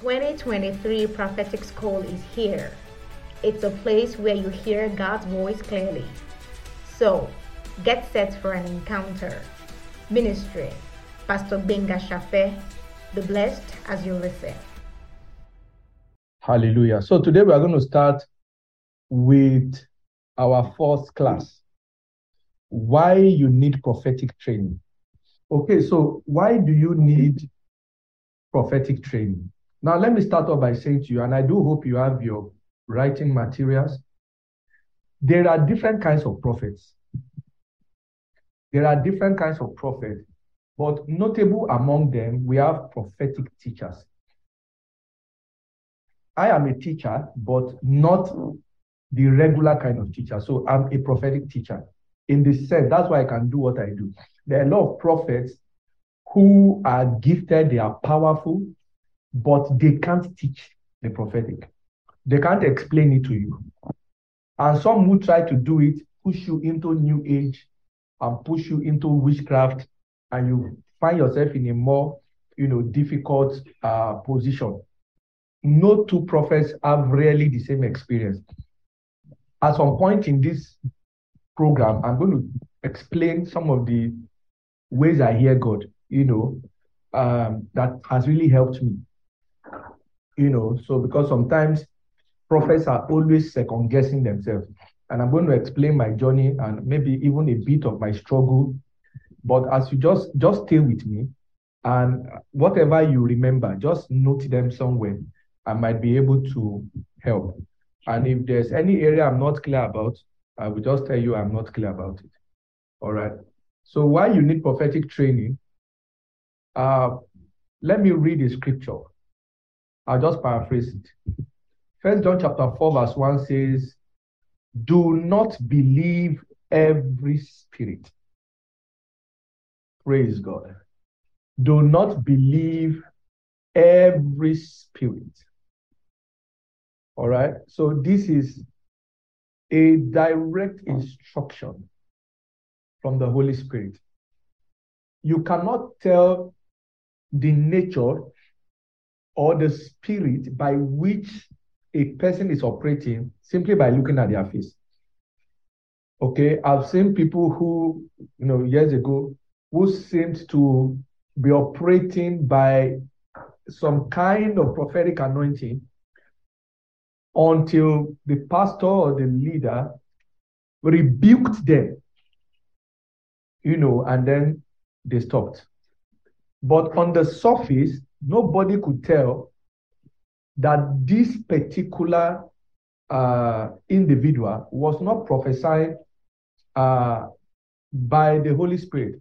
2023 Prophetic School is here. It's a place where you hear God's voice clearly. So, get set for an encounter. Ministry, Pastor Benga Shafe. Be blessed as you listen. Hallelujah. So today we are going to start with our first class. Why you need prophetic training. Okay, so why do you need prophetic training? Now, let me start off by saying to you, and I do hope you have your writing materials. There are different kinds of prophets. There are different kinds of prophets, but notable among them, we have prophetic teachers. I am a teacher, but not the regular kind of teacher. So I'm a prophetic teacher. In this sense, that's why I can do what I do. There are a lot of prophets who are gifted, they are powerful, but they can't teach the prophetic. They can't explain it to you. And some who try to do it push you into New Age and push you into witchcraft, and you find yourself in a more, difficult position. No two prophets have really the same experience. At some point in this program, I'm going to explain some of the ways I hear God, that has really helped me. So because sometimes prophets are always second-guessing themselves. And I'm going to explain my journey and maybe even a bit of my struggle. But as you just stay with me, and whatever you remember, just note them somewhere. I might be able to help. And if there's any area I'm not clear about, I will just tell you I'm not clear about it. All right. So why you need prophetic training? Let me read the scripture. I'll just paraphrase it. 1 John chapter 4 verse 1 says, do not believe every spirit. Praise God. Do not believe every spirit. All right. So this is a direct instruction from the Holy Spirit. You cannot tell the nature or the spirit by which a person is operating simply by looking at their face. Okay, I've seen people who, years ago, who seemed to be operating by some kind of prophetic anointing until the pastor or the leader rebuked them, and then they stopped. But on the surface, nobody could tell that this particular individual was not prophesying by the Holy Spirit.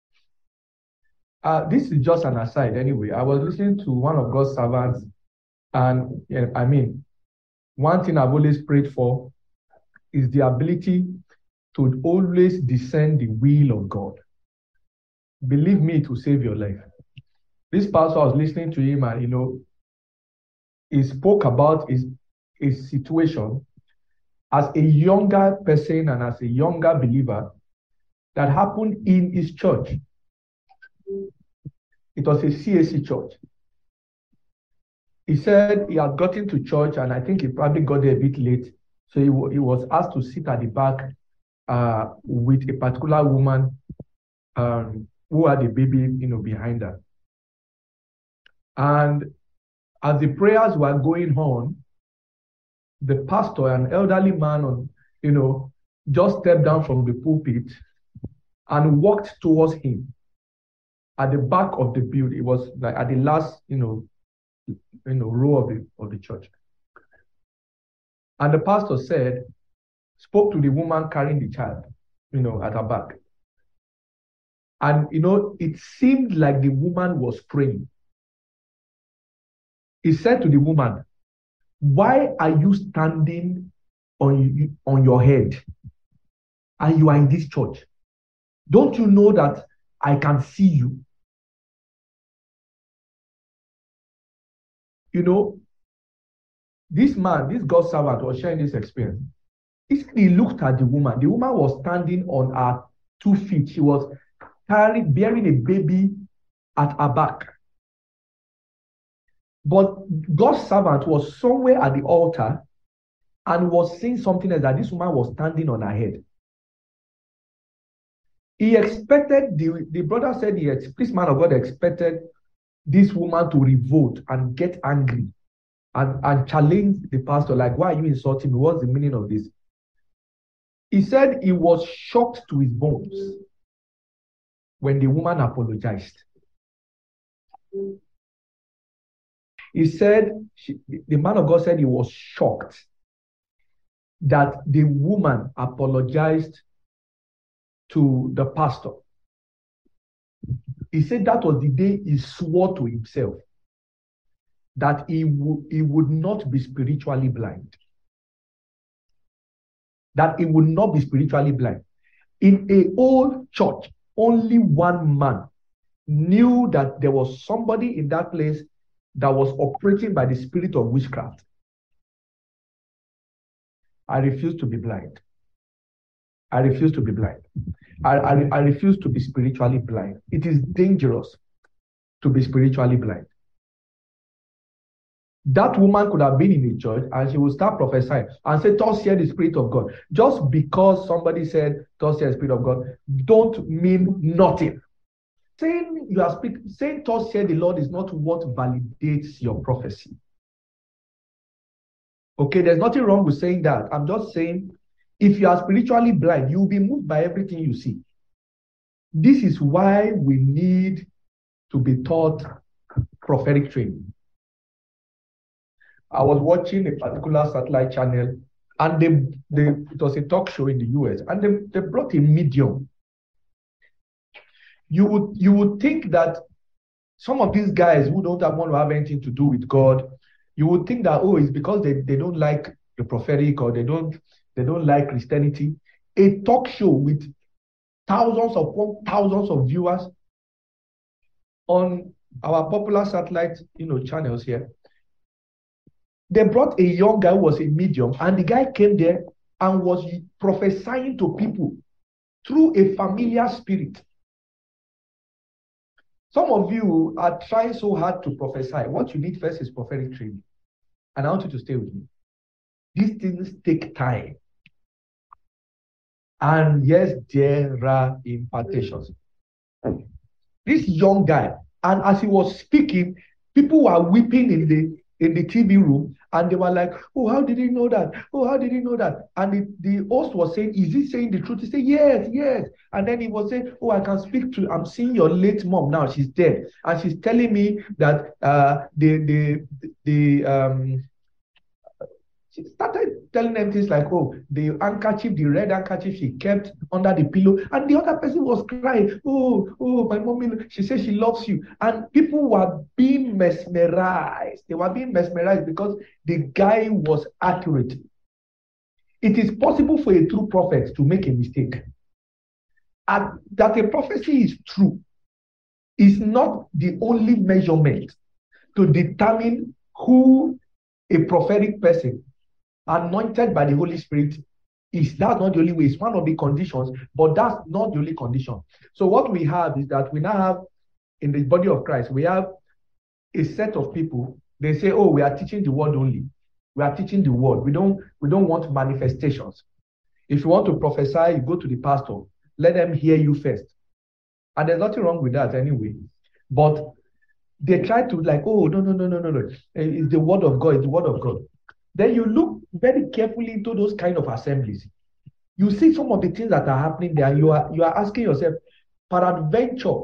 This is just an aside anyway. I was listening to one of God's servants, and one thing I've always prayed for is the ability to always discern the will of God. Believe me, it will save your life. This pastor, I was listening to him, and he spoke about his situation as a younger person and as a younger believer that happened in his church. It was a CAC church. He said he had gotten to church, and I think he probably got there a bit late. So he was asked to sit at the back with a particular woman who had a baby, behind her. And as the prayers were going on, the pastor, an elderly man, just stepped down from the pulpit and walked towards him at the back of the building. It was like at the last, row of the church. And the pastor spoke to the woman carrying the child, at her back. And, it seemed like the woman was praying. He said to the woman, why are you standing on your head and you are in this church? Don't you know that I can see you? This man, this God servant, was sharing this experience. He looked at the woman. The woman was standing on her 2 feet. She was bearing a baby at her back. But God's servant was somewhere at the altar and was seeing something else, that this woman was standing on her head. He expected, the brother said, this man of God expected this woman to revolt and get angry and challenge the pastor, like, why are you insulting me? What's the meaning of this? He said he was shocked to his bones when the woman apologized. He said, the man of God said he was shocked that the woman apologized to the pastor. He said that was the day he swore to himself that he would not be spiritually blind. That he would not be spiritually blind. In a whole church, only one man knew that there was somebody in that place that was operating by the spirit of witchcraft. I refuse to be blind. I refuse to be blind. I refuse to be spiritually blind. It is dangerous to be spiritually blind. That woman could have been in a church and she would start prophesying and say, thus hear the Spirit of God. Just because somebody said, thus hear the Spirit of God, don't mean nothing. Saying thus hear the Lord is not what validates your prophecy. Okay, there's nothing wrong with saying that. I'm just saying, if you are spiritually blind, you'll be moved by everything you see. This is why we need to be taught prophetic training. I was watching a particular satellite channel, and it was a talk show in the US, and they brought a medium. You would think that some of these guys who don't want to have anything to do with God, you would think that, oh, it's because they don't like the prophetic, or they don't like Christianity. A talk show with thousands of viewers on our popular satellite, channels here. They brought a young guy who was a medium, and the guy came there and was prophesying to people through a familiar spirit. Some of you are trying so hard to prophesy. What you need first is prophetic training. And I want you to stay with me. These things take time. And yes, there are impartations. This young guy, and as he was speaking, people were weeping in the TV room, and they were like, oh, how did he know that? Oh, how did he know that? And the host was saying, is he saying the truth? He said, yes, yes. And then he was saying, oh, I can speak to, I'm seeing your late mom now, she's dead. And she's telling me that she started telling them things like, oh, the handkerchief, the red handkerchief she kept under the pillow. And the other person was crying, oh, my mommy, she said she loves you. And people were being mesmerized. They were being mesmerized because the guy was accurate. It is possible for a true prophet to make a mistake. And that a prophecy is true is not the only measurement to determine who a prophetic person anointed by the Holy Spirit is. That's not the only way. It's one of the conditions, but that's not the only condition. So what we have is that we now have in the body of Christ, we have a set of people. They say, oh, we are teaching the word only. We are teaching the word. We don't want manifestations. If you want to prophesy, you go to the pastor. Let them hear you first. And there's nothing wrong with that anyway. But they try to like, oh, no. It's the word of God. It's the word of God. Then you look very carefully into those kind of assemblies. You see some of the things that are happening there. You are asking yourself, peradventure,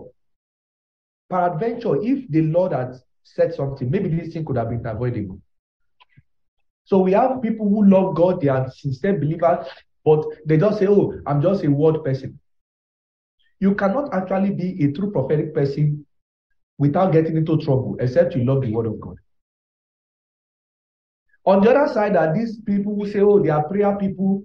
if the Lord had said something, maybe this thing could have been avoidable. So we have people who love God, they are sincere believers, but they just say, oh, I'm just a word person. You cannot actually be a true prophetic person without getting into trouble, except you love the word of God. On the other side are these people who say, oh, they are prayer people.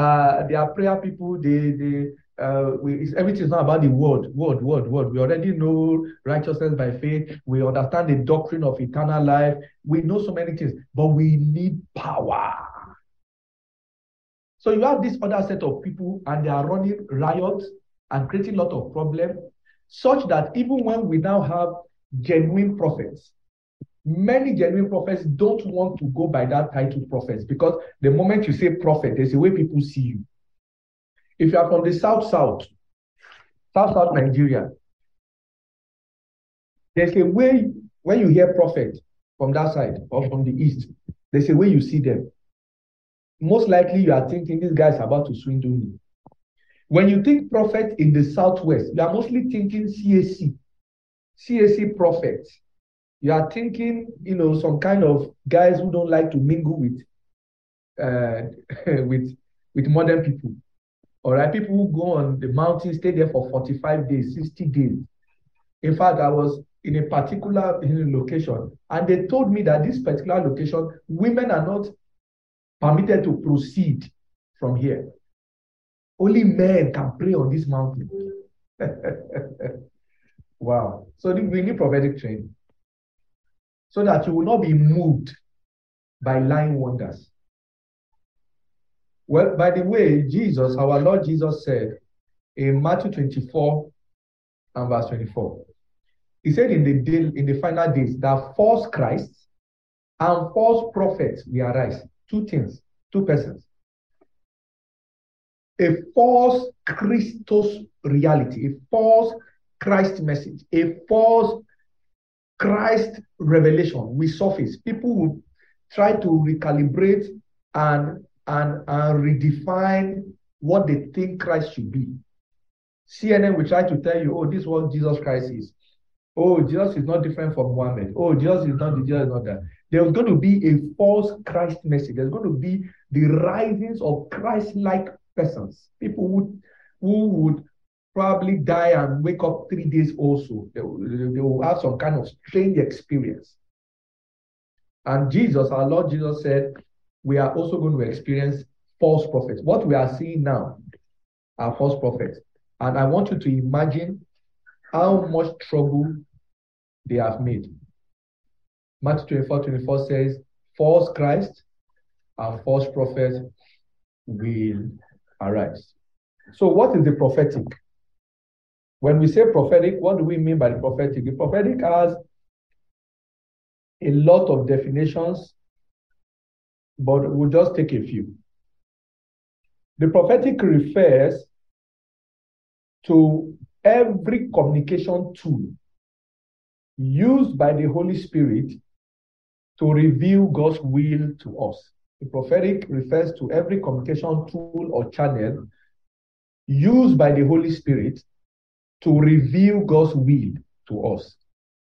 Everything is not about the word. We already know righteousness by faith. We understand the doctrine of eternal life. We know so many things, but we need power. So you have this other set of people, and they are running riots and creating a lot of problems, such that even when we now have genuine prophets, Many genuine prophets don't want to go by that title prophets, because the moment you say prophet, there's a way people see you. If you are from the South Nigeria, there's a way when you hear prophet from that side or from the East, there's a way you see them. Most likely you are thinking this guy is about to swindle me. When you think prophet in the Southwest, you are mostly thinking CAC prophets. You are thinking, some kind of guys who don't like to mingle with with modern people. All right, people who go on the mountain, stay there for 45 days, 60 days. In fact, I was in a particular location, and they told me that this particular location, women are not permitted to proceed from here. Only men can pray on this mountain. Wow. So we need prophetic training, so that you will not be moved by lying wonders. Well, by the way, Jesus, our Lord Jesus said in Matthew 24 and verse 24, he said in the final days that false Christs and false prophets will arise. Two things, two persons. A false Christos reality, a false Christ message, a false Christ revelation will surface. People will try to recalibrate and redefine what they think Christ should be. CNN will try to tell you, oh, this is what Jesus Christ is. Oh, Jesus is not different from Muhammad. Oh, Jesus is not that. There's going to be a false Christ message. There's going to be the risings of Christ-like persons. People who would probably die and wake up 3 days also. They will have some kind of strange experience. And Jesus, our Lord Jesus said, we are also going to experience false prophets. What we are seeing now are false prophets. And I want you to imagine how much trouble they have made. Matthew 24 says, false Christ and false prophets will arise. So what is the prophetic? When we say prophetic, what do we mean by the prophetic? The prophetic has a lot of definitions, but we'll just take a few. The prophetic refers to every communication tool used by the Holy Spirit to reveal God's will to us. The prophetic refers to every communication tool or channel used by the Holy Spirit to reveal God's will to us.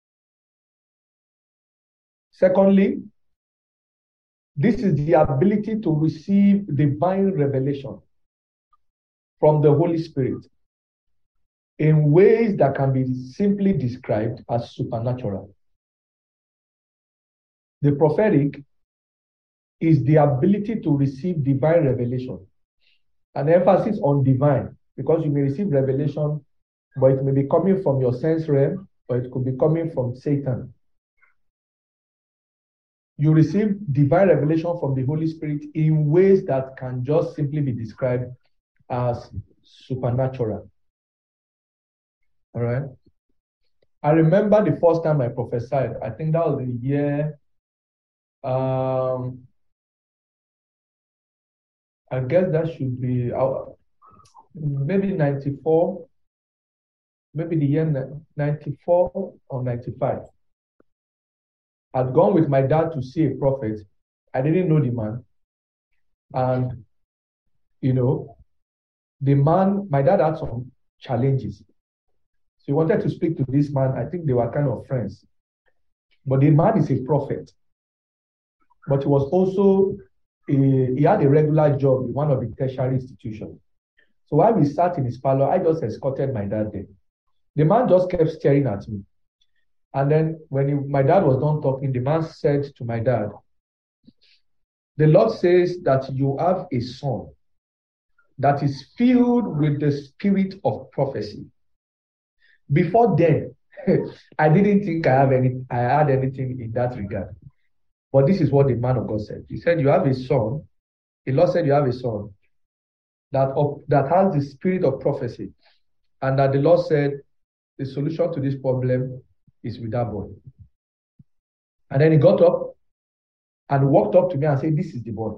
Secondly, this is the ability to receive divine revelation from the Holy Spirit in ways that can be simply described as supernatural. The prophetic is the ability to receive divine revelation. An emphasis on divine, because you may receive revelation, but it may be coming from your sense realm, or it could be coming from Satan. You receive divine revelation from the Holy Spirit in ways that can just simply be described as supernatural. All right. I remember the first time I prophesied. I think that was the year, I guess that should be maybe 94, maybe the year 94 or 95. I'd gone with my dad to see a prophet. I didn't know the man. And, the man, my dad had some challenges. So he wanted to speak to this man. I think they were kind of friends. But the man is a prophet. But he was also, he had a regular job in one of the tertiary institutions. So while we sat in his parlor, I just escorted my dad there. The man just kept staring at me. And then when my dad was done talking, the man said to my dad, the Lord says that you have a son that is filled with the spirit of prophecy. Before then, I didn't think I had anything in that regard. But this is what the man of God said. He said, you have a son. The Lord said you have a son that has the spirit of prophecy. And that the Lord said the solution to this problem is with that boy. And then he got up and walked up to me and said, "This is the boy."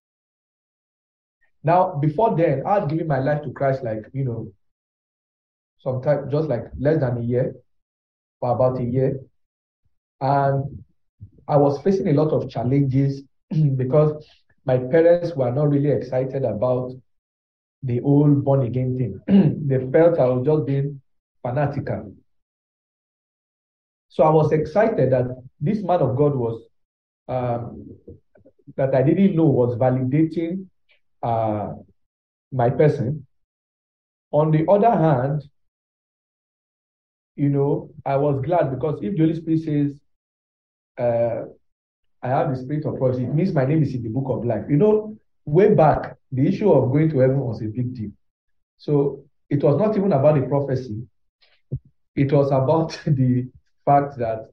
Now, before then, I had given my life to Christ, like, sometime, just like less than a year, for about a year. And I was facing a lot of challenges because my parents were not really excited about the old born again thing. They felt I was just being fanatical. So I was excited that this man of God was, that I didn't know was validating my person. On the other hand, I was glad because if the Holy Spirit says, I have the spirit of prophecy, it means my name is in the book of life. Way back, the issue of going to heaven was a big deal. So it was not even about the prophecy. It was about the fact that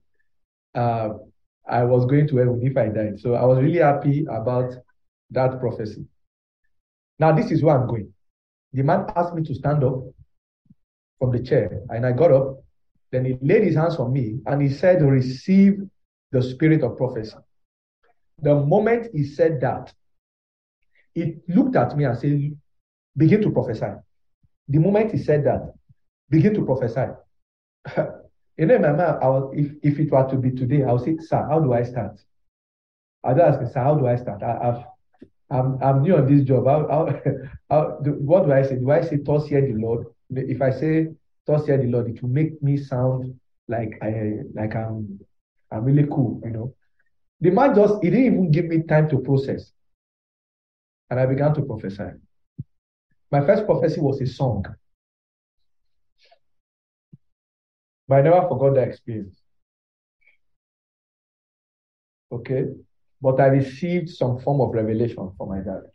I was going to heaven if I died. So I was really happy about that prophecy. Now, this is where I'm going. The man asked me to stand up from the chair, and I got up. Then he laid his hands on me, and he said, "Receive the spirit of prophecy." The moment he said that, he looked at me and said, "Begin to prophesy." The moment he said that, begin to prophesy. In my mind, if it were to be today, I would say, "Sir, how do I start?" I'd ask him, "Sir, how do I start? I'm new on this job. What do I say? Do I say, 'Thus saith the Lord'?" If I say, "Thus saith the Lord," it will make me sound like I'm really cool, The man he didn't even give me time to process. And I began to prophesy. My first prophecy was a song. But I never forgot that experience. Okay? But I received some form of revelation from my dad.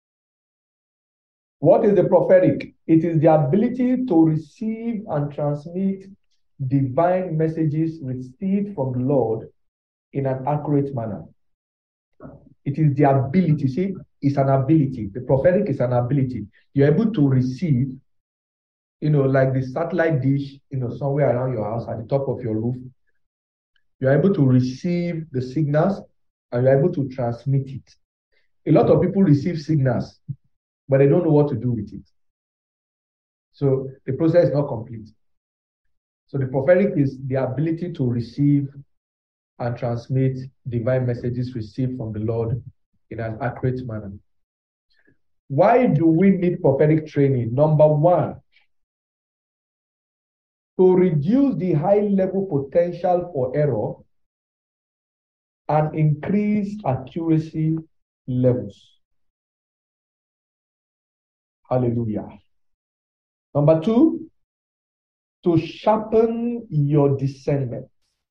What is the prophetic? It is the ability to receive and transmit divine messages received from the Lord in an accurate manner. It is the ability. See, it's an ability. The prophetic is an ability. You're able to receive, like the satellite dish, somewhere around your house at the top of your roof. You're able to receive the signals and you're able to transmit it. A lot of people receive signals, but they don't know what to do with it. So the process is not complete. So the prophetic is the ability to receive and transmit divine messages received from the Lord in an accurate manner. Why do we need prophetic training? Number one, to reduce the high-level potential for error and increase accuracy levels. Hallelujah. Number two, to sharpen your discernment.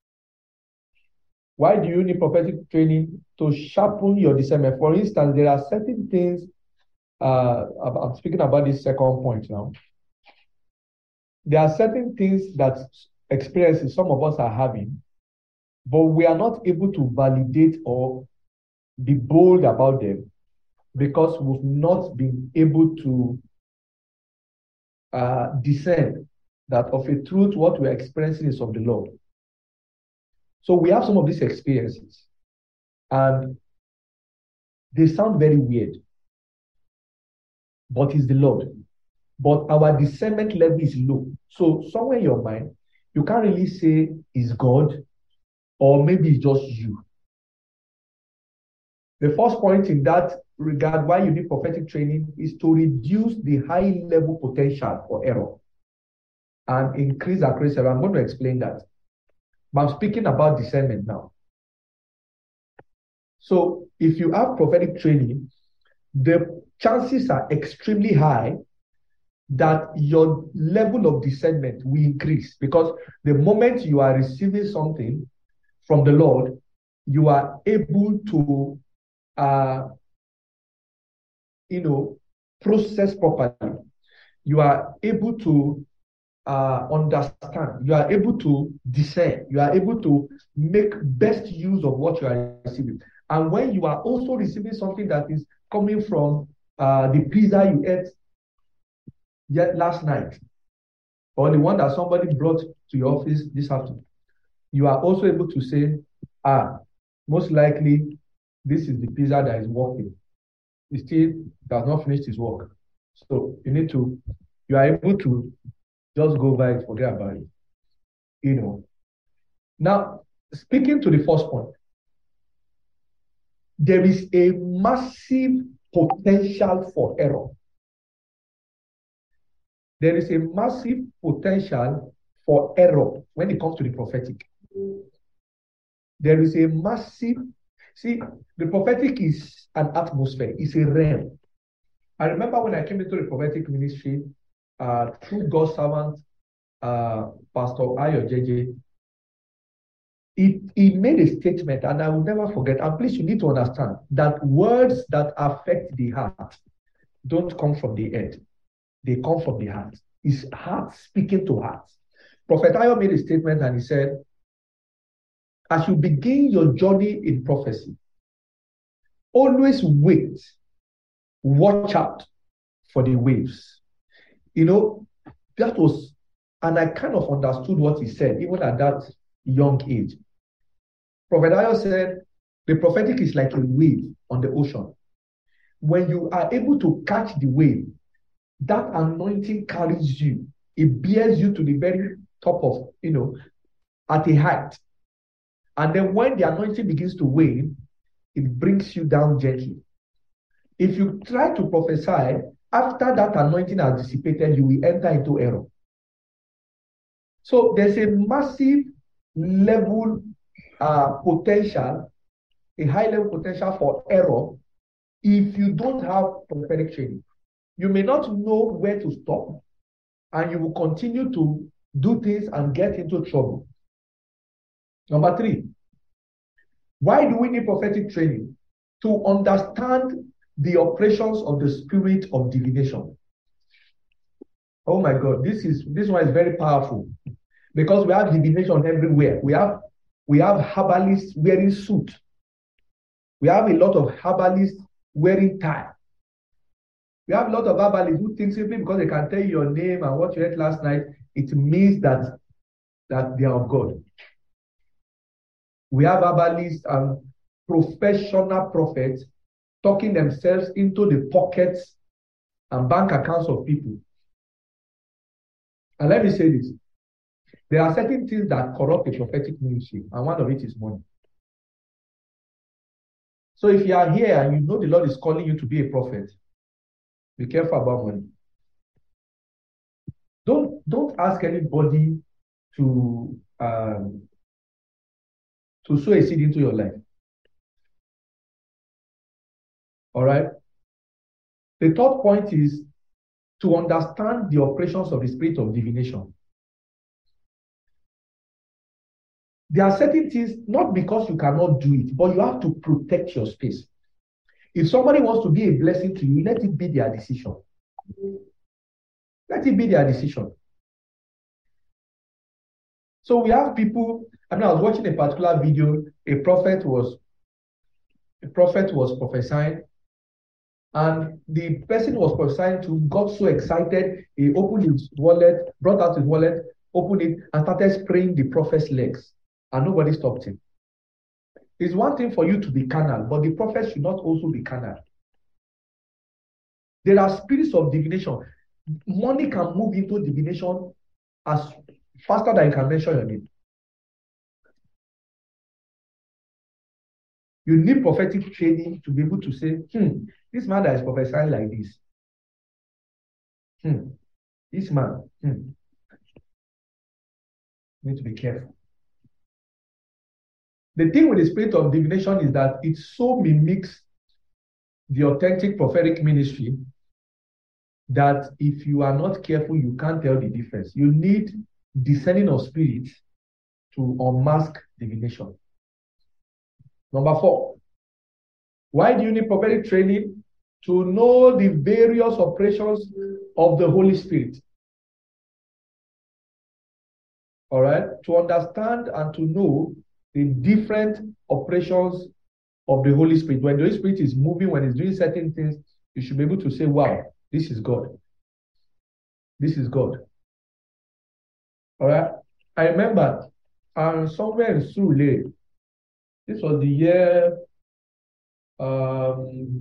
Why do you need prophetic training? To sharpen your discernment. For instance, there are certain things, I'm speaking about this second point now. There are certain things that experiences some of us are having, but we are not able to validate or be bold about them because we've not been able to discern that of a truth what we're experiencing is of the Lord. So we have some of these experiences and they sound very weird, but it's the Lord. But our discernment level is low. So somewhere in your mind, you can't really say it's God or maybe it's just you. The first point in that regard, why you need prophetic training, is to reduce the high level potential for error and increase accuracy. I'm going to explain that. But I'm speaking about discernment now. So if you have prophetic training, the chances are extremely high that your level of discernment will increase, because the moment you are receiving something from the Lord, you are able to process properly. You are able to understand. You are able to discern. You are able to make best use of what you are receiving. And when you are also receiving something that is coming from the pizza you ate last night, or the one that somebody brought to your office this afternoon, you are also able to say, most likely this is the pizza that is working. He still does not finish his work. So you are able to just go by it, forget about it. Now, speaking to the first point, there is a massive potential for error. There is a massive potential for error when it comes to the prophetic. There is a massive, the prophetic is an atmosphere, it's a realm. I remember when I came into the prophetic ministry, through God's servant, Pastor Ayo JJ, he made a statement, and I will never forget. And please, you need to understand that words that affect the heart don't come from the head. They come from the heart. It's heart speaking to heart. Prophet Ayo made a statement and he said, as you begin your journey in prophecy, always wait, watch out for the waves. That was, and I kind of understood what he said, even at that young age. Prophet Ayo said, the prophetic is like a wave on the ocean. When you are able to catch the wave, that anointing carries you. It bears you to the very top of, at a height. And then when the anointing begins to wane, it brings you down gently. If you try to prophesy, after that anointing has dissipated, you will enter into error. So there's a massive level potential, a high level potential for error if you don't have prophetic training. You may not know where to stop, and you will continue to do things and get into trouble. Number 3, why do we need prophetic training? To understand the operations of the spirit of divination. Oh my God, this one is very powerful, because we have divination everywhere. We have herbalists wearing suit. We have a lot of herbalists wearing tie. We have a lot of herbalists who think simply because they can tell you your name and what you ate last night, it means that they are of God. We have herbalists and professional prophets talking themselves into the pockets and bank accounts of people. And let me say this. There are certain things that corrupt the prophetic ministry, and one of it is money. So if you are here and you know the Lord is calling you to be a prophet, be careful about money. Don't ask anybody to sow a seed into your life. All right. The third point is to understand the operations of the spirit of divination. There are certain things, not because you cannot do it, but you have to protect your space. If somebody wants to be a blessing to you, let it be their decision. Let it be their decision. So we have people, I was watching a particular video, a prophet was prophesying, and the person was prophesying to got so excited, he opened his wallet, brought out his wallet, opened it, and started spraying the prophet's legs, and nobody stopped him. It's one thing for you to be carnal, but the prophet should not also be carnal. There are spirits of divination. Money can move into divination as faster than you can mention your name. You need prophetic training to be able to say, this man that is prophesying like this. This man. You need to be careful. The thing with the spirit of divination is that it so mimics the authentic prophetic ministry that if you are not careful, you can't tell the difference. You need discerning of spirits to unmask divination. Number 4, why do you need prophetic training? To know the various operations of the Holy Spirit. All right? To understand and to know the different operations of the Holy Spirit. When the Holy Spirit is moving, when it's doing certain things, you should be able to say, wow, this is God. This is God. All right? I remember somewhere in Surulere, This was the year, I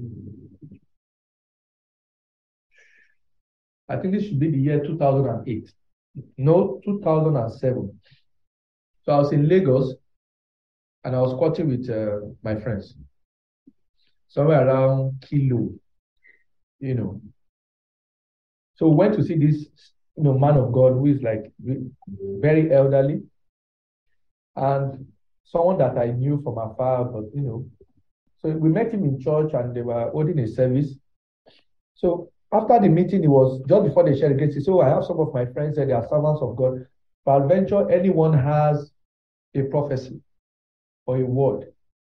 think this should be the year 2008. No, 2007. So I was in Lagos and I was squatting with my friends, somewhere around Kilo, you know. So we went to see this, man of God who is like very elderly and someone that I knew from afar, but so we met him in church and they were holding a service. So after the meeting, it was just before they shared the grace. So I have some of my friends that they are servants of God. Peradventure, anyone has a prophecy or a word.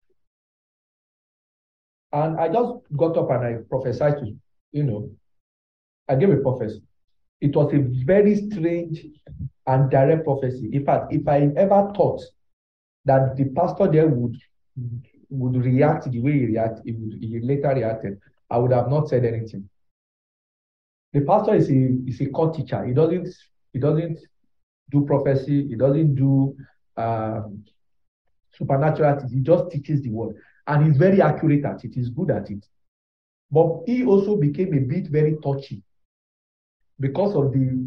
And I just got up and I prophesied to, I gave a prophecy. It was a very strange and direct prophecy. In fact, if I ever thought that the pastor there would react the way he later reacted, I would have not said anything. The pastor is a court teacher. He doesn't do prophecy. He doesn't do supernatural things. He just teaches the word, and he's very accurate at it. He's good at it. But he also became a bit very touchy because of the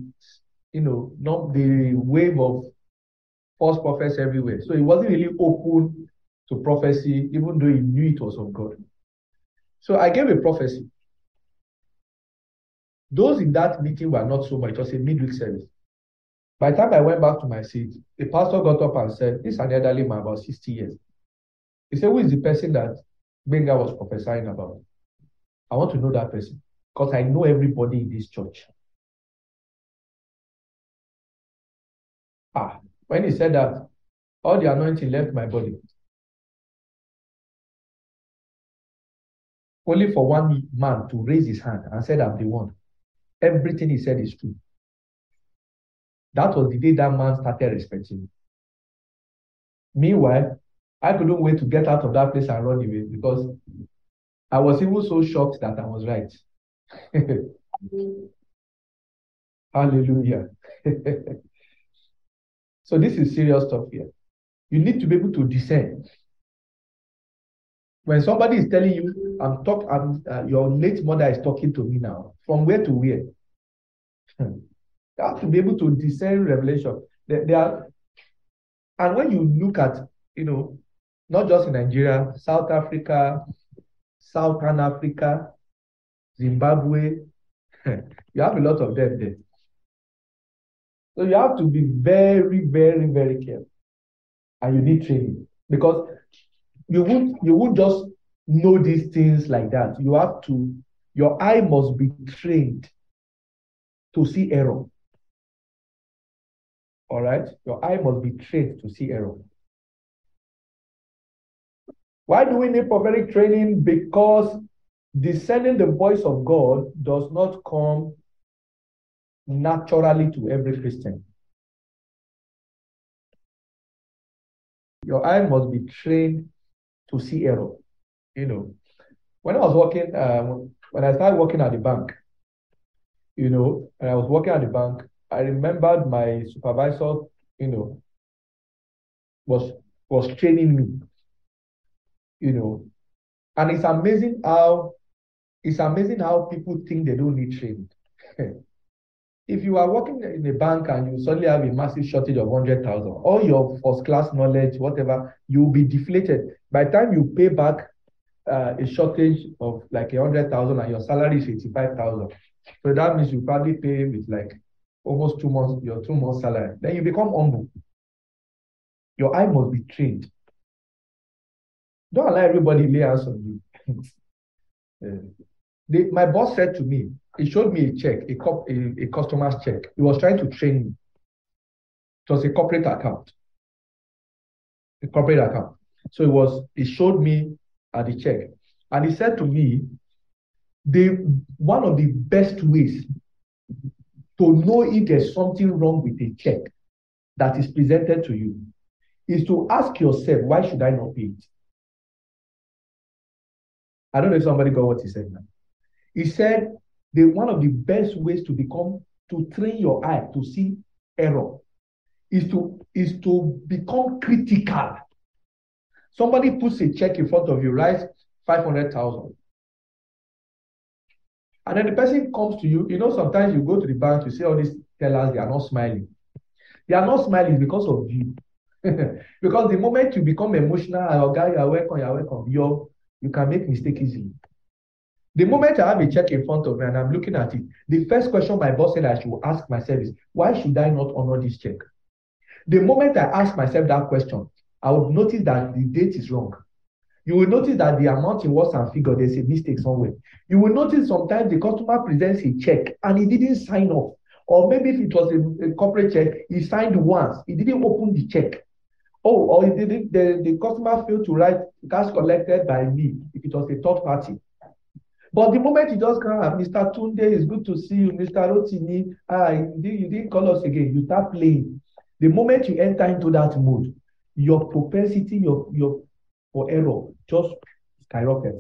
wave of false prophets everywhere. So he wasn't really open to prophecy, even though he knew it was of God. So I gave a prophecy. Those in that meeting were not so much. It was a midweek service. By the time I went back to my seat, the pastor got up and said, "This is an elderly man, about 60 years. He said, who is the person that Benga was prophesying about? I want to know that person because I know everybody in this church." When he said that, all the anointing left my body. Only for one man to raise his hand and said, "I'm the one." Everything he said is true. That was the day that man started respecting me. Meanwhile, I couldn't wait to get out of that place and run away because I was even so shocked that I was right. Hallelujah. So this is serious stuff here. You need to be able to discern. When somebody is telling you, your late mother is talking to me now, from where to where? You have to be able to discern revelation. And when you look at, not just in Nigeria, South Africa, Southern Africa, Zimbabwe, you have a lot of them there. So you have to be very, very, very careful. And you need training because you won't just know these things like that. Your eye must be trained to see error. All right? Your eye must be trained to see error. Why do we need prophetic training? Because discerning the voice of God does not come naturally to every Christian. Your eye must be trained to see error. When I was working, when I started working at the bank, when I was working at the bank, I remembered my supervisor, was training me, and it's amazing how people think they don't need training. If you are working in a bank and you suddenly have a massive shortage of 100,000, all your first class knowledge, whatever, you'll be deflated. By the time you pay back a shortage of like 100,000 and your salary is 85,000, so that means you probably pay with like almost 2 months, your 2 months salary. Then you become humble. Your eye must be trained. Don't allow everybody lay hands on you. My boss said to me, he showed me a check, a customer's check. He was trying to train me. It was a corporate account. So he showed me the check. And he said to me, one of the best ways to know if there's something wrong with a check that is presented to you is to ask yourself, why should I not pay it? I don't know if somebody got what he said now. He said, one of the best ways to train your eye to see error is to become critical. Somebody puts a check in front of you, writes 500,000. And then the person comes to you. Sometimes you go to the bank, you see all these tellers, they are not smiling. They are not smiling because of you. Because the moment you become emotional, oh, guy, you are welcome, you can make mistake easily. The moment I have a check in front of me and I'm looking at it, the first question my boss said I should ask myself is, why should I not honor this check? The moment I ask myself that question, I would notice that the date is wrong. You will notice that the amount in words and figure, there's a mistake somewhere. You will notice sometimes the customer presents a check and he didn't sign off. Or maybe if it was a corporate check, he signed once. He didn't open the check. Or the customer failed to write cash collected by me if it was a third party. But the moment you just come, Mr. Tunde, it's good to see you. Mr. Rotimi, you didn't call us again. You start playing. The moment you enter into that mode, your propensity, for error just skyrockets.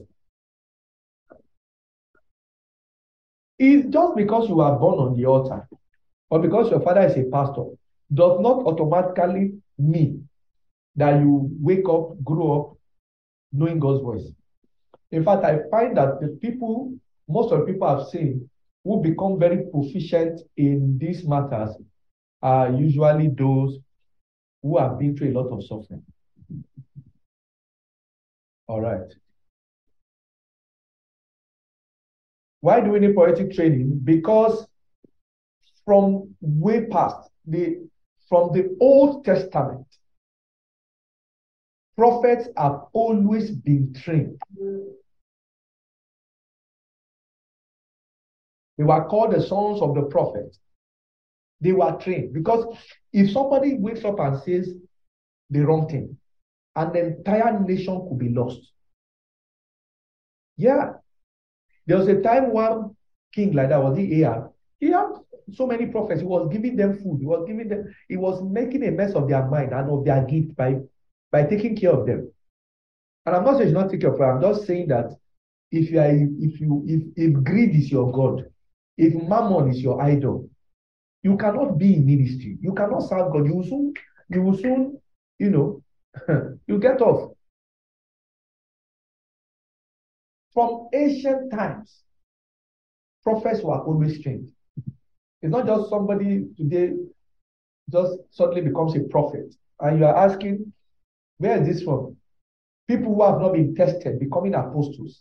It's just because you are born on the altar or because your father is a pastor does not automatically mean that you wake up, grow up knowing God's voice. In fact, I find that most of the people I've seen who become very proficient in these matters are usually those who have been through a lot of suffering. All right. Why do we need poetic training? Because from way past, from the Old Testament, prophets have always been trained. They were called the sons of the prophets. They were trained. Because if somebody wakes up and says the wrong thing, an entire nation could be lost. Yeah. There was a time one king like that, was Ahab. He had so many prophets. He was giving them food. He was making a mess of their mind and of their gift by taking care of them. And I'm not saying you not take care of them. I'm just saying that if greed is your God, if mammon is your idol, you cannot be in ministry. You cannot serve God. You will soon, you get off. From ancient times, prophets were always trained. It's not just somebody today just suddenly becomes a prophet. And you are asking, where is this from? People who have not been tested becoming apostles.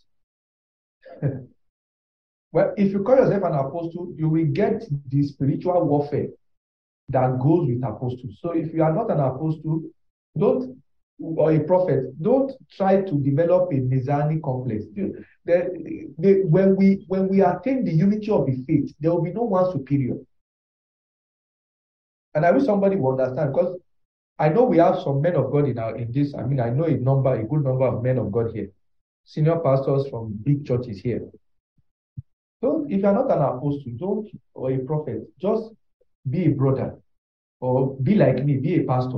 Well, if you call yourself an apostle, you will get the spiritual warfare that goes with apostles. So if you are not an apostle, or a prophet, don't try to develop a messianic complex. When we attain the unity of the faith, there will be no one superior. And I wish somebody will understand, because I know we have some men of God in this. I know a good number of men of God here, senior pastors from big churches here. So if you are not an apostle, or a prophet, just be a brother, or be like me, be a pastor.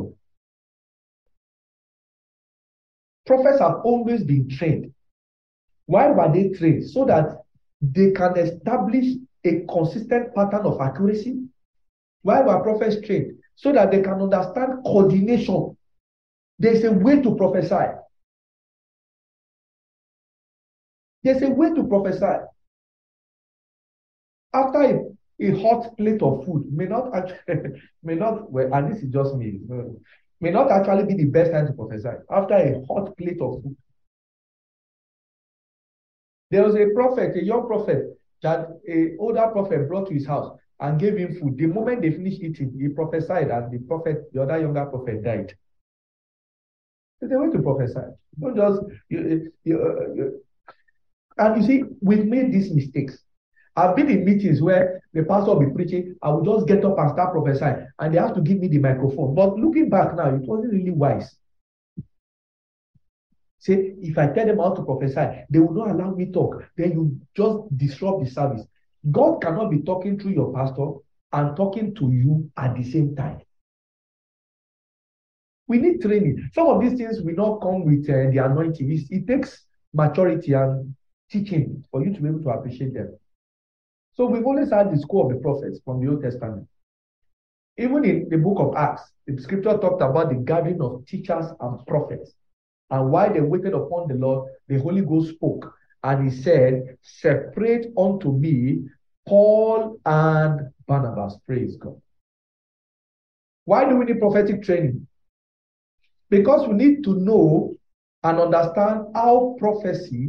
Prophets have always been trained. Why were they trained? So that they can establish a consistent pattern of accuracy. Why were prophets trained? So that they can understand coordination. There's a way to prophesy. There's a way to prophesy. After a hot plate of food and this is just me, may not actually be the best time to prophesy. After a hot plate of food. There was a prophet, a young prophet, that an older prophet brought to his house and gave him food. The moment they finished eating, he prophesied, and the other younger prophet died. It's a way to prophesy. Don't just and you see, we've made these mistakes. I've been in meetings where the pastor will be preaching, I will just get up and start prophesying, and they have to give me the microphone. But looking back now, it wasn't really wise. Say, if I tell them how to prophesy, they will not allow me talk. Then you just disrupt the service. God cannot be talking through your pastor and talking to you at the same time. We need training. Some of these things will not come with the anointing. It takes maturity and teaching for you to be able to appreciate them. So we've always had the school of the prophets from the Old Testament. Even in the book of Acts, the scripture talked about the gathering of teachers and prophets. And while they waited upon the Lord, the Holy Ghost spoke. And he said, separate unto me Paul and Barnabas. Praise God. Why do we need prophetic training? Because we need to know and understand how prophecy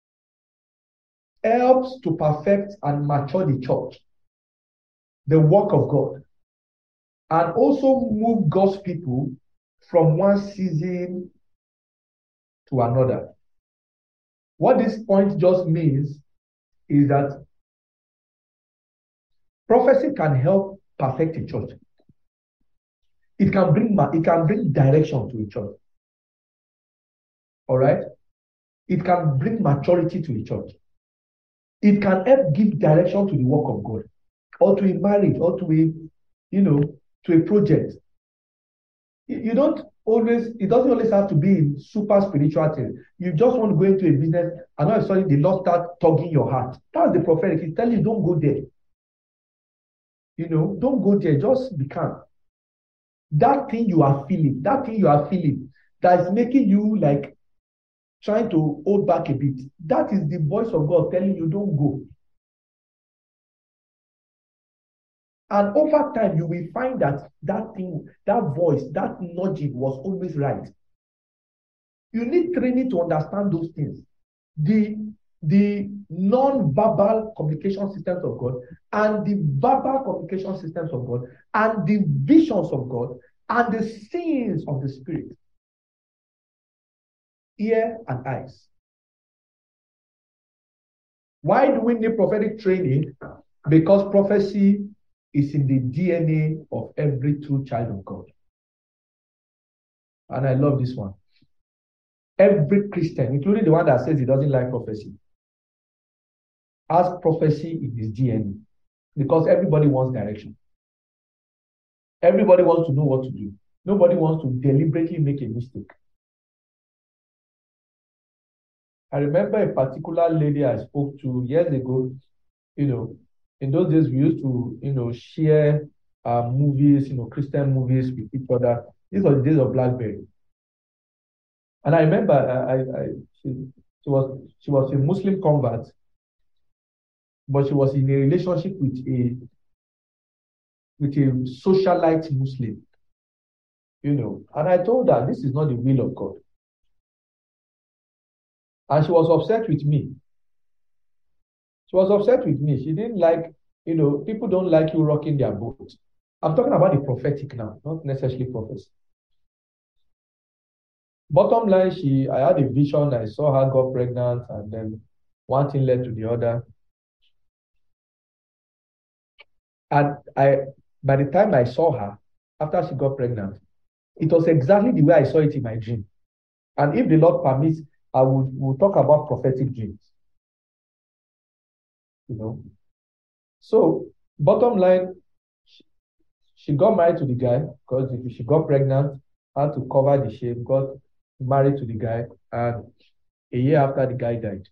helps to perfect and mature the church, the work of God, and also move God's people from one season to another. What this point just means is that prophecy can help perfect a church. It can bring direction to a church. All right? It can bring maturity to a church. It can help give direction to the work of God, or to a marriage, or to a project. You don't always, it doesn't always have to be in super spiritual things. You just want to go into a business, and all of a sudden the Lord start tugging your heart. That's the prophetic. He's telling you, don't go there. Don't go there. Just be calm. That thing you are feeling, that is making you like trying to hold back a bit. That is the voice of God telling you, don't go. And over time, you will find that thing, that voice, that nudging was always right. You need training to understand those things. The non-verbal communication systems of God, and the verbal communication systems of God, and the visions of God, and the scenes of the Spirit. Ear and eyes. Why do we need prophetic training? Because prophecy is in the DNA of every true child of God. And I love this one. Every Christian, including the one that says he doesn't like prophecy, has prophecy in his DNA. Because everybody wants direction. Everybody wants to know what to do. Nobody wants to deliberately make a mistake. I remember a particular lady I spoke to years ago. In those days we used to, share movies, Christian movies with each other. These were the days of BlackBerry. And I remember she was a Muslim convert, but she was in a relationship with a socialite Muslim. And I told her this is not the will of God. And she was upset with me. She didn't like, people don't like you rocking their boat. I'm talking about the prophetic now, not necessarily prophecy. Bottom line, I had a vision. I saw her got pregnant, and then one thing led to the other. And by the time I saw her, after she got pregnant, it was exactly the way I saw it in my dream. And if the Lord permits, we'll talk about prophetic dreams. So bottom line, she got married to the guy because if she got pregnant, had to cover the shame, got married to the guy, and a year after the guy died.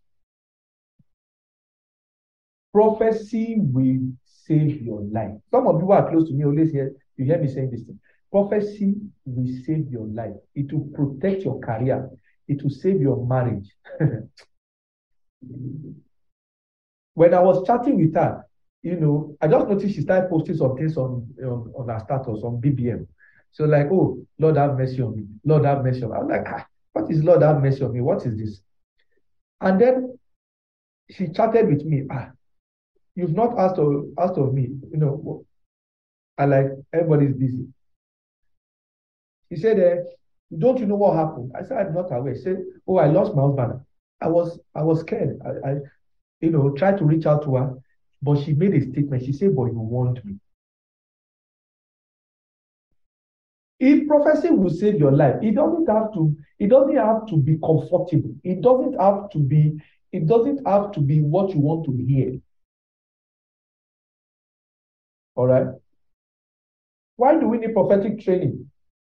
Prophecy will save your life. Some of you who are close to me always hear me saying this thing. Prophecy will save your life. It will protect your career. It will save your marriage. When I was chatting with her, I just noticed she started posting some things on her status on BBM. So like, oh, Lord have mercy on me. Lord have mercy on me. I'm like, what is Lord have mercy on me? What is this? And then she chatted with me. You've not asked of me. I like, everybody's busy. He said, don't you know what happened? I said, I'm not aware. He said, oh, I lost my husband. I was scared. I tried to reach out to her, but she made a statement. She said, but you warned me. If prophecy will save your life, it doesn't have to be comfortable. It doesn't have to be what you want to hear. All right. Why do we need prophetic training?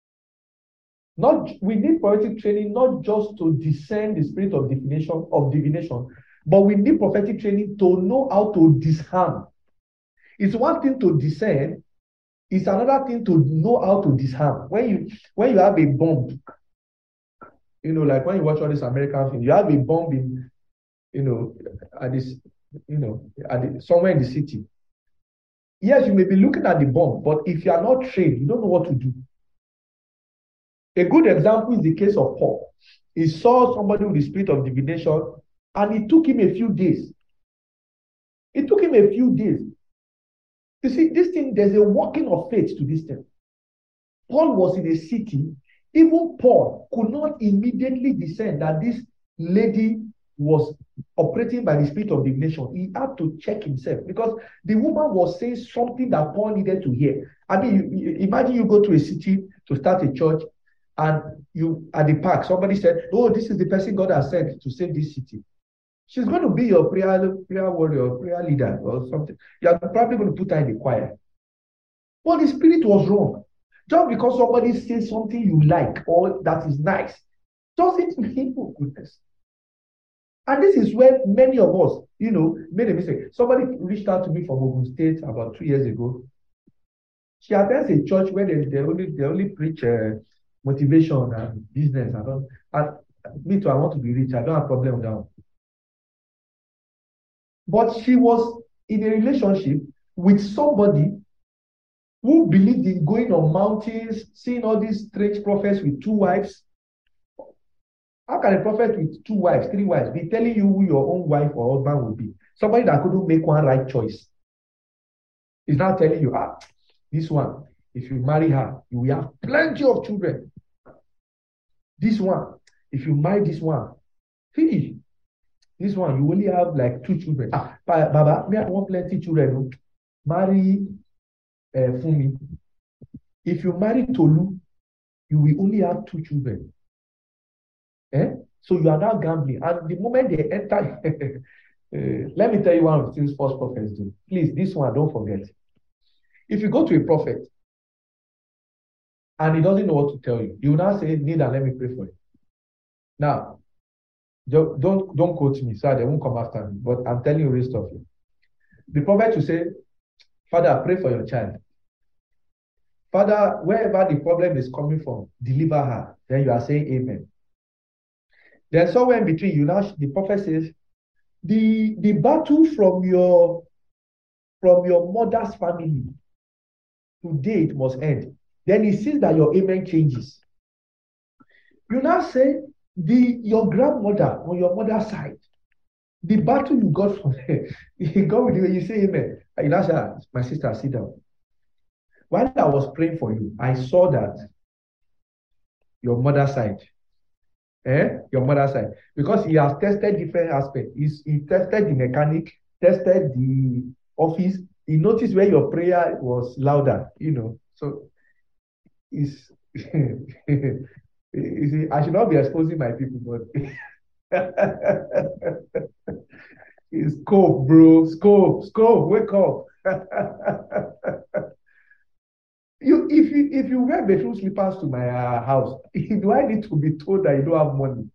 We need prophetic training not just to discern the spirit of divination, but we need prophetic training to know how to disarm. It's one thing to discern, it's another thing to know how to disarm. When you have a bomb, like when you watch all this American film, you have a bomb in, at this, somewhere in the city. Yes, you may be looking at the bomb, but if you are not trained, you don't know what to do. A good example is the case of Paul. He saw somebody with the spirit of divination, and it took him a few days. It took him a few days. You see, this thing, there's a working of faith to this thing. Paul was in a city. Even Paul could not immediately discern that this lady was operating by the spirit of divination. He had to check himself because the woman was saying something that Paul needed to hear. I mean, imagine you go to a city to start a church, and you at the park, somebody said, "Oh, this is the person God has sent to save this city." She's going to be your prayer warrior, prayer leader, or something. You're probably going to put her in the choir. But the spirit was wrong. Just because somebody says something you like or that is nice, doesn't mean, oh goodness. And this is where many of us, made a mistake. Somebody reached out to me from Ogun State about 2 years ago. She attends a church where they only preach motivation and business. And me too, I want to be rich. I don't have a problem with that. But she was in a relationship with somebody who believed in going on mountains, seeing all these strange prophets with 2 wives. How can a prophet with 2 wives, 3 wives be telling you who your own wife or husband will be? Somebody that couldn't make one right choice is now telling you, this one, if you marry her, you will have plenty of children. This one, if you marry this one, finish. This one, you only have like 2 children. Baba, me I want plenty children. Marry Fumi. If you marry Tolu, you will only have 2 children. So you are now gambling. And the moment they enter, let me tell you one of the things false prophets do. Please, this one, don't forget. If you go to a prophet and he doesn't know what to tell you, he will now say, "Need and let me pray for you." Now, don't quote me, so they won't come after me. But I'm telling you real stuff here. The prophet will say, "Father, pray for your child. Father, wherever the problem is coming from, deliver her." Then you are saying amen. Then somewhere in between, the prophet says, the battle from your mother's family, today it must end. Then he sees that your amen changes. You now say, your grandmother on your mother's side, the battle you got from her, you go with you say amen. And you now say, "My sister, sit down." While I was praying for you, I saw that your mother's side, because he has tested different aspects. He tested the mechanic, tested the office. He noticed where your prayer was louder, So it's you see, I should not be exposing my people, but it's scope, bro. Scope, wake up. If you wear bedroom slippers to my house, do I need to be told that you don't have money?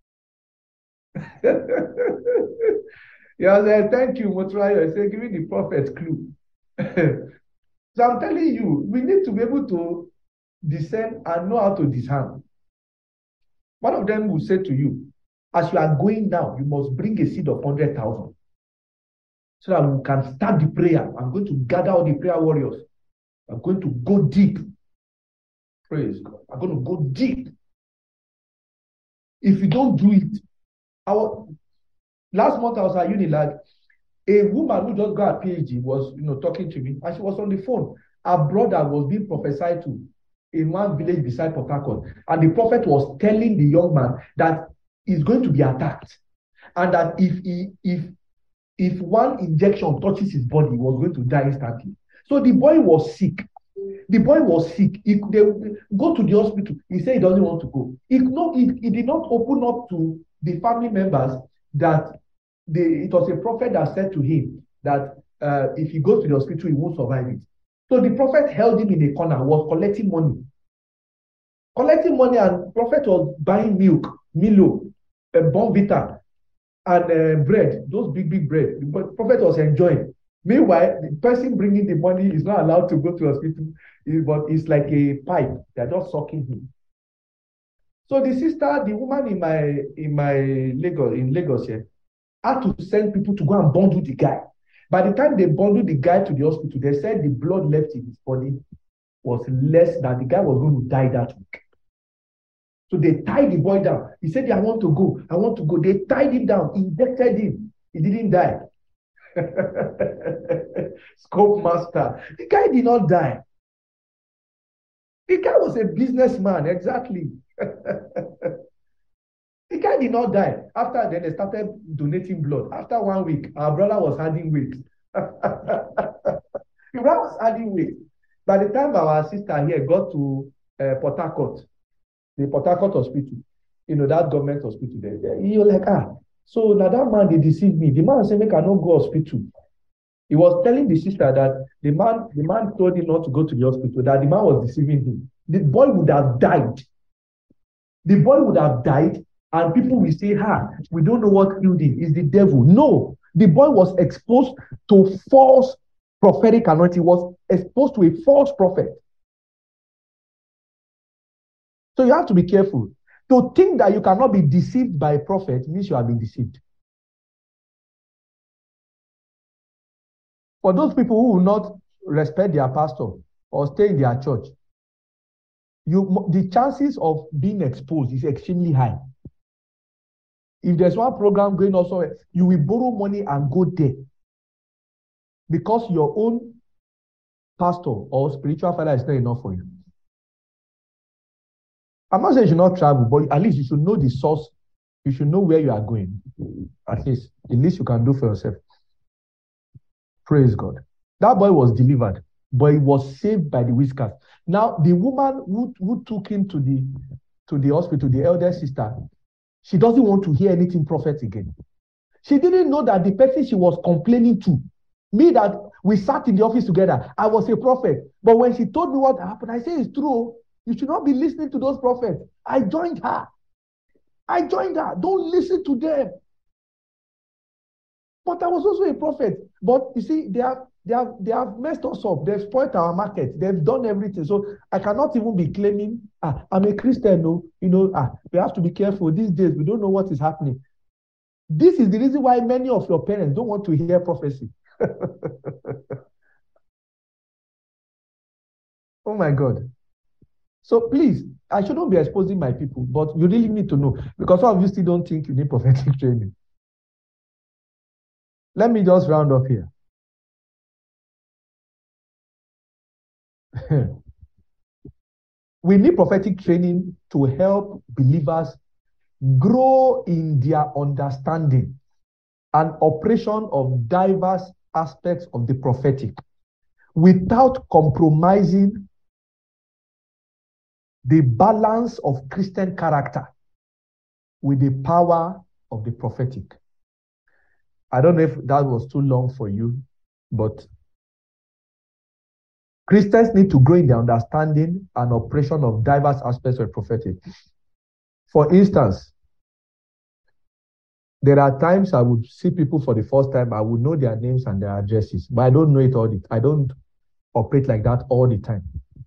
Yeah, I said, "Thank you, Motrayo." I said, "Give me the prophet's clue." So I'm telling you, we need to be able to discern and know how to discern. One of them will say to you, as you are going down, you must bring a seed of 100,000 so that we can start the prayer. I'm going to gather all the prayer warriors. I'm going to go deep. Praise God. I'm going to go deep. If you don't do it, last month I was at Unilag. A woman who just got a PhD was, talking to me, and she was on the phone. Her brother was being prophesied to in one village beside Port Harcourt, and the prophet was telling the young man that he's going to be attacked, and that if one injection touches his body, he was going to die instantly. So the boy was sick. They go to the hospital. He said he doesn't want to go. He did not open up to the family members that it was a prophet that said to him that if he goes to the hospital, he won't survive it. So the prophet held him in a corner, was collecting money, and prophet was buying milk, Milo, Bonvita, and bread, those big bread. The prophet was enjoying. Meanwhile, the person bringing the money is not allowed to go to hospital, but it's like a pipe. They're just sucking him. So the sister, the woman in Lagos here, had to send people to go and bundle the guy. By the time they bundled the guy to the hospital, they said the blood left in his body was less, that the guy was going to die that week. So they tied the boy down. He said, I want to go. I want to go. They tied him down, injected him. He didn't die. Scope master. The guy did not die. The guy was a businessman, exactly. The guy did not die. After then, they started donating blood. After 1 week, our brother was adding weight. The brother was adding weight. By the time our sister here got to Port Harcourt, the Port Harcourt hospital, that government hospital there, you're like, so now that man, they deceived me. The man said, make I not go hospital. He was telling the sister that the man told him not to go to the hospital, that the man was deceiving him. The boy would have died. The boy would have died, and people will say, we don't know what killed him. It's the devil. No, the boy was exposed to false prophetic anointing, was exposed to a false prophet. So you have to be careful. To think that you cannot be deceived by a prophet means you have been deceived. For those people who will not respect their pastor or stay in their church, the chances of being exposed is extremely high. If there's one program going on somewhere, you will borrow money and go there because your own pastor or spiritual father is not enough for you. I'm not saying you should not travel, but at least you should know the source. You should know where you are going. At least, the least you can do for yourself. Praise God. That boy was delivered, but he was saved by the witchcraft. Now, the woman who took him to the hospital, the elder sister, she doesn't want to hear anything prophet again. She didn't know that the person she was complaining to, me that we sat in the office together, I was a prophet. But when she told me what happened, I said, it's true. You should not be listening to those prophets. I joined her. Don't listen to them. But I was also a prophet. But you see, they have messed us up. They've spoiled our market. They've done everything. So I cannot even be claiming, I'm a Christian. No, we have to be careful. These days, we don't know what is happening. This is the reason why many of your parents don't want to hear prophecy. Oh my God. So please, I shouldn't be exposing my people, but you really need to know, because some of you still don't think you need prophetic training. Let me just round up here. We need prophetic training to help believers grow in their understanding and operation of diverse aspects of the prophetic without compromising the balance of Christian character with the power of the prophetic. I don't know if that was too long for you, but Christians need to grow in their understanding and operation of diverse aspects of the prophetic. For instance, there are times I would see people for the first time, I would know their names and their addresses, but I don't know it all. I don't operate like that all the time.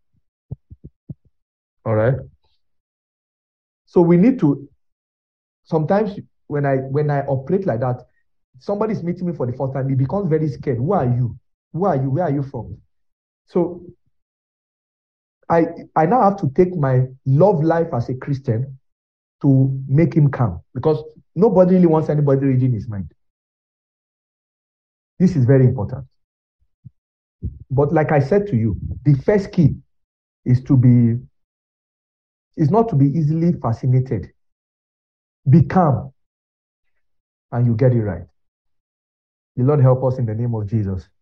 All right. So we need to, sometimes when I operate like that, somebody's meeting me for the first time, he becomes very scared. Who are you? Who are you? Where are you from? So I now have to take my love life as a Christian to make him calm, because nobody really wants anybody reading his mind. This is very important. But like I said to you, the first key is not to be easily fascinated. Be calm, and you get it right. The Lord help us in the name of Jesus.